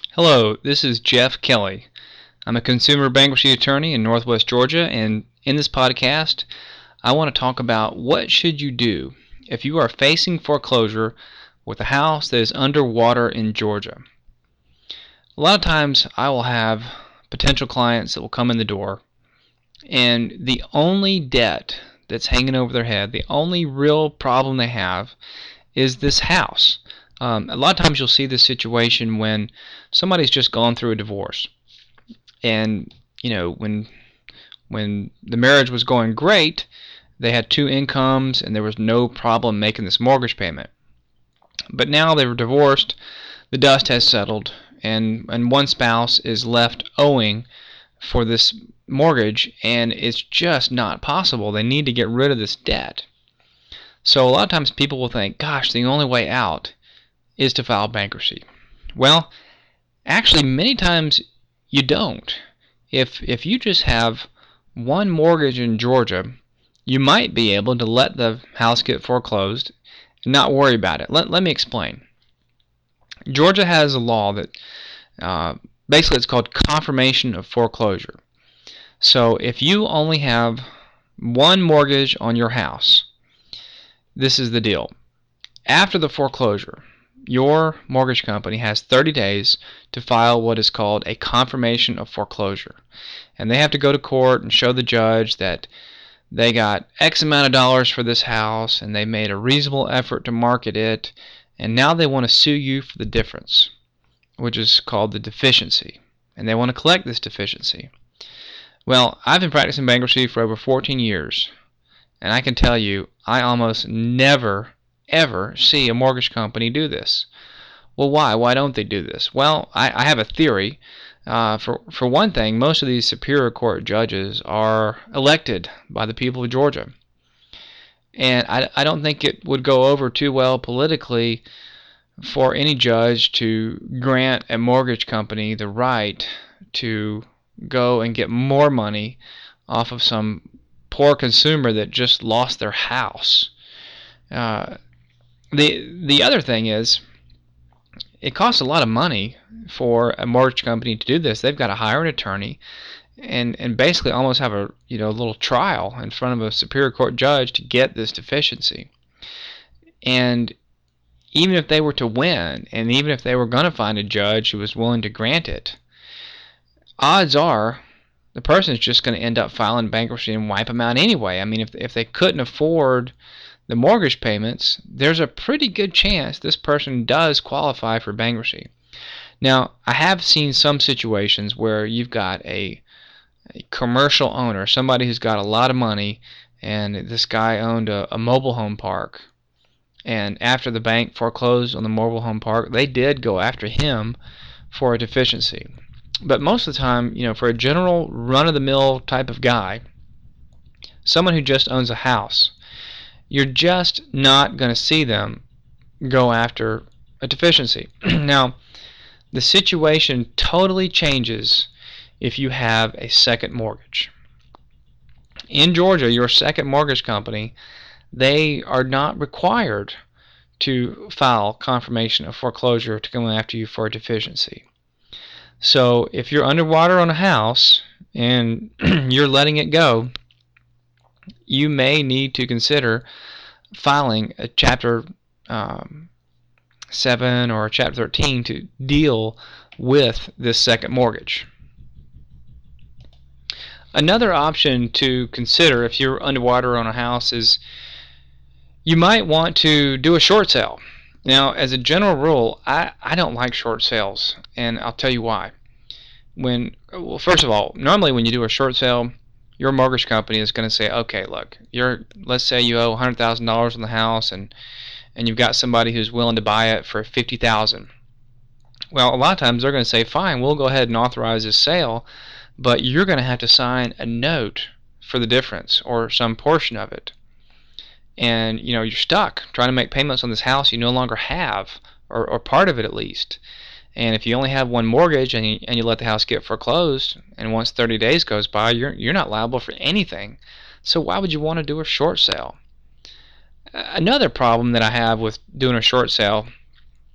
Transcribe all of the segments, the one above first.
Hello, this is Jeff Kelly. I'm a consumer bankruptcy attorney in Northwest Georgia, and in this podcast, I want to talk about what should you do if you are facing foreclosure with a house that is underwater in Georgia. A lot of times, I will have potential clients that will come in the door, and the only debt that's hanging over their head, the only real problem they have, is this house. A lot of times you'll see this situation when somebody's just gone through a divorce, and when the marriage was going great, they had two incomes and there was no problem making this mortgage payment. But now they were divorced, the dust has settled, and one spouse is left owing for this mortgage, and it's just not possible. They need to get rid of this debt. So a lot of times people will think, gosh, the only way out is to file bankruptcy. Well, actually, many times you don't. If you just have one mortgage in Georgia, you might be able to let the house get foreclosed and not worry about it. Let me explain. Georgia has a law that basically it's called confirmation of foreclosure. So if you only have one mortgage on your house, this is the deal. After the foreclosure, your mortgage company has 30 days to file what is called a confirmation of foreclosure. And they have to go to court and show the judge that they got X amount of dollars for this house and they made a reasonable effort to market it, and now they want to sue you for the difference, which is called the deficiency. And they want to collect this deficiency. Well, I've been practicing bankruptcy for over 14 years, and I can tell you I almost never ever see a mortgage company do this. Well, why? Why don't they do this? Well, I have a theory. For one thing, most of these Superior Court judges are elected by the people of Georgia. And I don't think it would go over too well politically for any judge to grant a mortgage company the right to go and get more money off of some poor consumer that just lost their house. The other thing is, it costs a lot of money for a mortgage company to do this. They've got to hire an attorney and basically almost have a little trial in front of a Superior Court judge to get this deficiency. And even if they were to win, and even if they were going to find a judge who was willing to grant it, odds are the person is just going to end up filing bankruptcy and wipe them out anyway. I mean, if they couldn't afford the mortgage payments, there's a pretty good chance this person does qualify for bankruptcy. Now, I have seen some situations where you've got a commercial owner, somebody who's got a lot of money, and this guy owned a mobile home park. And after the bank foreclosed on the mobile home park, they did go after him for a deficiency. But most of the time, for a general run-of-the-mill type of guy, someone who just owns a house, you're just not going to see them go after a deficiency. Now, the situation totally changes if you have a second mortgage. In Georgia, your second mortgage company, they are not required to file confirmation of foreclosure to go after you for a deficiency. So if you're underwater on a house and you're letting it go, you may need to consider filing a Chapter 7 or a Chapter 13 to deal with this second mortgage. Another option to consider if you're underwater on a house is you might want to do a short sale. Now, as a general rule, I don't like short sales, and I'll tell you why. First of all, normally when you do a short sale, your mortgage company is going to say, okay, look, let's say you owe $100,000 on the house, and you've got somebody who's willing to buy it for $50,000. Well, a lot of times they're going to say, fine, we'll go ahead and authorize this sale, but you're going to have to sign a note for the difference or some portion of it. And you're stuck trying to make payments on this house you no longer have, or part of it at least. And if you only have one mortgage and you let the house get foreclosed, and once 30 days goes by, you're not liable for anything. So why would you want to do a short sale? Another problem that I have with doing a short sale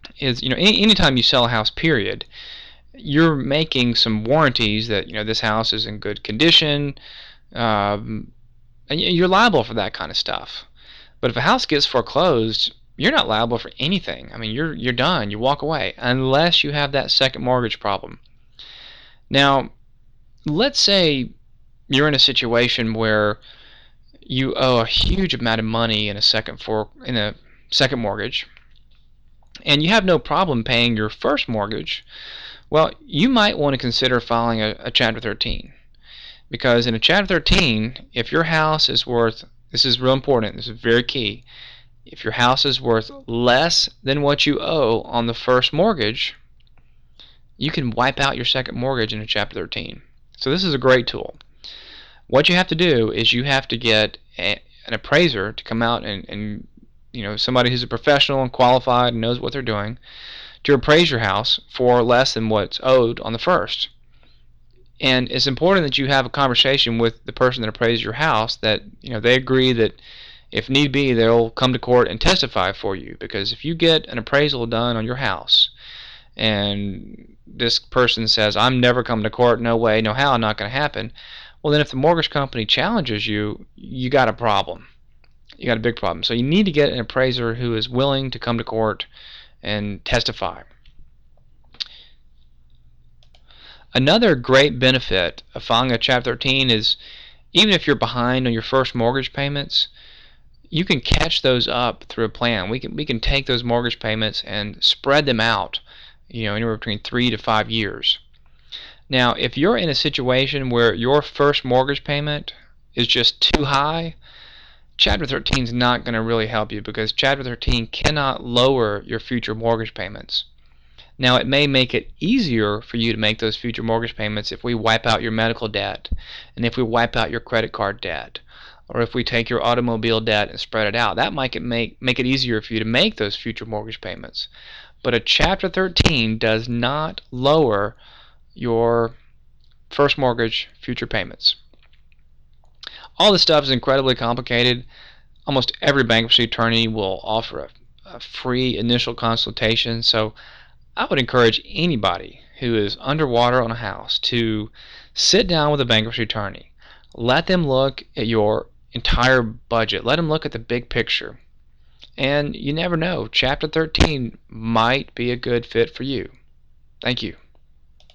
is, anytime you sell a house, period, you're making some warranties that, this house is in good condition, and you're liable for that kind of stuff. But if a house gets foreclosed, you're not liable for anything. I mean, you're done. You walk away unless you have that second mortgage problem. Now, let's say you're in a situation where you owe a huge amount of money in a second mortgage, and you have no problem paying your first mortgage. Well, you might want to consider filing a Chapter 13, because in a Chapter 13, if your house is worth, this is real important, this is very key, if your house is worth less than what you owe on the first mortgage, you can wipe out your second mortgage in a Chapter 13. So this is a great tool. What you have to do is you have to get an appraiser to come out and somebody who's a professional and qualified and knows what they're doing to appraise your house for less than what's owed on the first. And it's important that you have a conversation with the person that appraised your house, that they agree that if need be they'll come to court and testify for you. Because if you get an appraisal done on your house and this person says, I'm never coming to court, no way, no how, not going to happen, well, then if the mortgage company challenges you, you got a problem. You got a big problem. So you need to get an appraiser who is willing to come to court and testify. Another great benefit of filing a Chapter 13 is, even if you're behind on your first mortgage payments, you can catch those up through a plan. We can take those mortgage payments and spread them out, anywhere between 3 to 5 years. Now, if you're in a situation where your first mortgage payment is just too high, Chapter 13 is not going to really help you, because Chapter 13 cannot lower your future mortgage payments. Now, it may make it easier for you to make those future mortgage payments if we wipe out your medical debt, and if we wipe out your credit card debt, or if we take your automobile debt and spread it out. That might make it easier for you to make those future mortgage payments. But a Chapter 13 does not lower your first mortgage future payments. All this stuff is incredibly complicated. Almost every bankruptcy attorney will offer a free initial consultation, so I would encourage anybody who is underwater on a house to sit down with a bankruptcy attorney. Let them look at your entire budget. Let them look at the big picture. And you never know, Chapter 13 might be a good fit for you. Thank you.